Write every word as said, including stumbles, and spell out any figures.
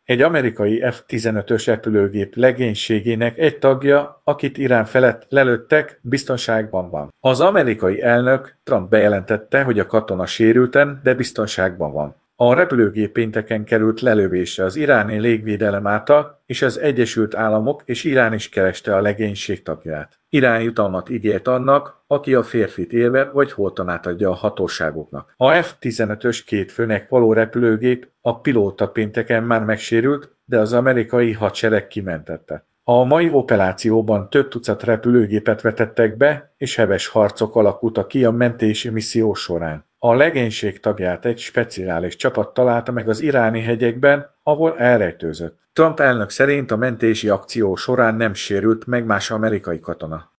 Egy amerikai F tizenötös repülőgép legénységének egy tagja, akit Irán felett lelőttek, biztonságban van. Az amerikai elnök Trump bejelentette, hogy a katona sérülten, de biztonságban van. A repülőgép pénteken került lelövésre az iráni légvédelem által, és az Egyesült Államok és Irán is kereste a legénység tagját. Irán jutalmat ígért annak, aki a férfit élve vagy holtan átadja a hatóságoknak. A F tizenötös két főnek való repülőgép, a pilóta pénteken már megsérült, de az amerikai hadsereg kimentette. A mai operációban több tucat repülőgépet vetettek be, és heves harcok alakultak ki a mentési misszió során. A legénység tagját egy speciális csapat találta meg az iráni hegyekben, ahol elrejtőzött. Trump elnök szerint a mentési akció során nem sérült meg más amerikai katona.